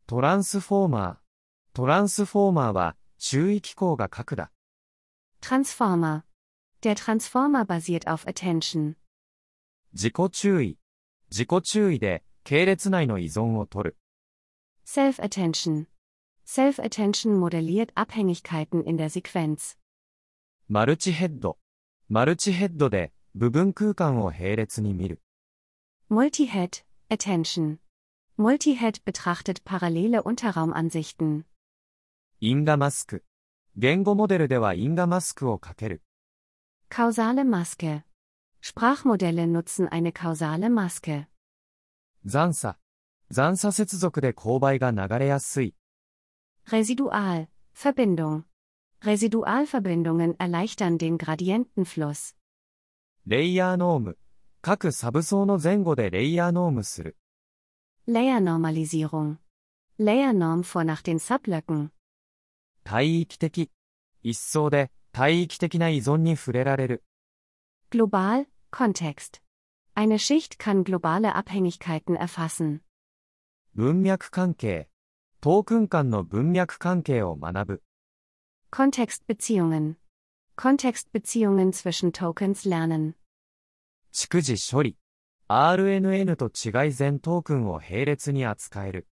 トランスフォーマー。トランスフォーマーは注意機構が核だ。 Transformer. Der Transformer basiert auf Attention. 自己注意。自己注意で系列内の依存を取る。 Self-Attention. Self-Attention modelliert Abhängigkeiten in der Sequenz. マルチヘッド。マルチヘッドで部分空間を並列に見る。 Multihead. Attention. Multihead betrachtet parallele Unterraumansichten. 因果マスク。言語モデルでは因果マスクをかける。 Kausale Maske. Sprachmodelle nutzen eine kausale Maske. 残差。残差接続で勾配が流れやすい。 Residual. Verbindung. Residualverbindungen erleichtern den Gradientenfluss. レイヤーノーム。各サブ層の前後でレイヤーノームする。 Layernormalisierung. Layernorm vor nach den Subblöcken. 帯域的。一層で帯域的な依存に触れられる。 Global. Kontext. Eine Schicht kann globale Abhängigkeiten erfassen. 文脈関係。トークン間の文脈関係を学ぶ。 Kontextbeziehungen. Kontextbeziehungen zwischen Tokens lernen. 逐次処理。RNN と違い全トークンを並列に扱える。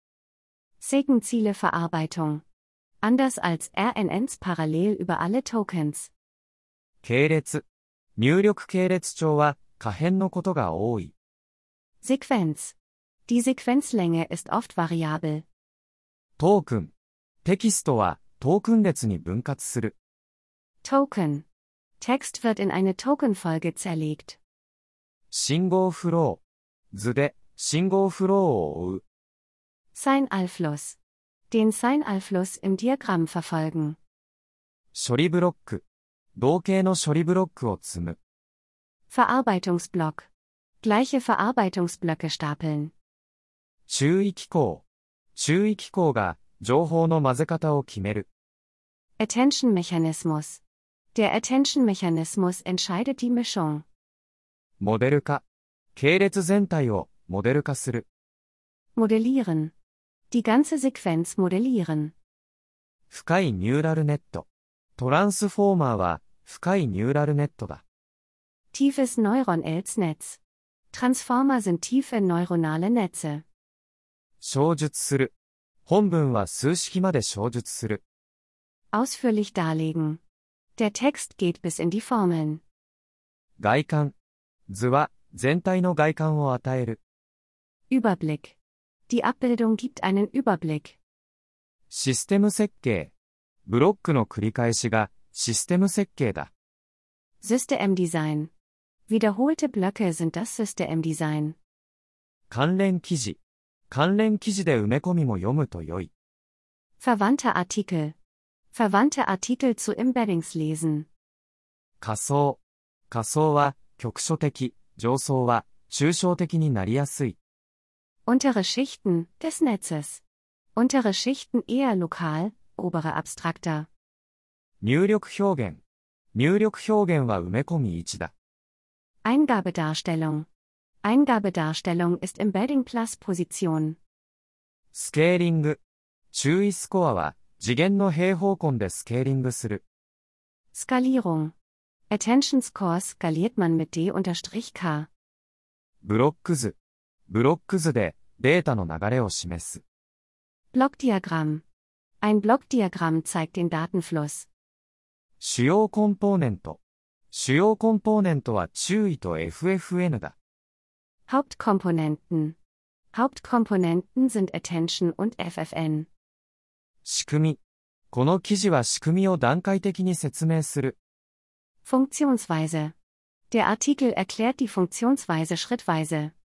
Sequenziele-Verarbeitung. Anders als RNNs parallel über alle Tokens. 系列。入力系列帳は可変のことが多い。 Sequenz. Die Sequenzlänge ist oft variabel. トークン。テキストはトークン列に分割する。 Token. Text wird in eine Tokenfolge zerlegt. 信号フロー。図で信号フローを追う。 Signalfluss. Den Signalfluss im Diagramm verfolgen. 処理ブロック。同型の処理ブロックを積む。 Verarbeitungsblock. Gleiche Verarbeitungsblöcke stapeln. 注意機構。注意機構が情報の混ぜ方を決める。 Attention-Mechanismus. Der Attention-Mechanismus entscheidet die Mischung. モデル化。系列全体をモデル化する。 Modellieren. Die ganze Sequenz modellieren. 深いニューラルネット。トランスフォーマーは深いニューラルネットだ。 Tiefes Neuronellsnetz. Transformer sind tiefe neuronale Netze. 詳述する。本文は数式まで詳述する。 Ausführlich darlegen. Der Text geht bis in die Formeln. 外観。図は全体の外観を与える。 Überblick. Die Abbildung gibt einen Überblick. システム設計。ブロックの繰り返しがシステム設計だ。 Systemdesign. Wiederholte Blöcke sind das Systemdesign. 関連記事。関連記事で埋め込みも読むと良い。 Verwandte Artikel. Verwandte Artikel zu Embeddings lesen. 仮想。仮想は局所的、上層は抽象的になりやすい。 Untere Schichten des Netzes. Untere Schichten eher lokal, obere abstrakter. 入力表現。入力表現は埋め込み位置だ。 Eingabedarstellung. Eingabedarstellung ist Embedding plus Position. スケーリング。注意スコアは次元の平方根でスケーリングする。 Skalierung. Attention Score skaliert man mit D_K. ブロック図。ブロック図でデータの流れを示す。 Blockdiagramm. Ein Blockdiagramm zeigt den Datenfluss. 主要コンポーネント。主要コンポーネントは注意と FFN だ。 Hauptkomponenten. Hauptkomponenten sind Attention und FFN. 仕組み。この記事は仕組みを段階的に説明する。 Funktionsweise. Der Artikel erklärt die Funktionsweise schrittweise.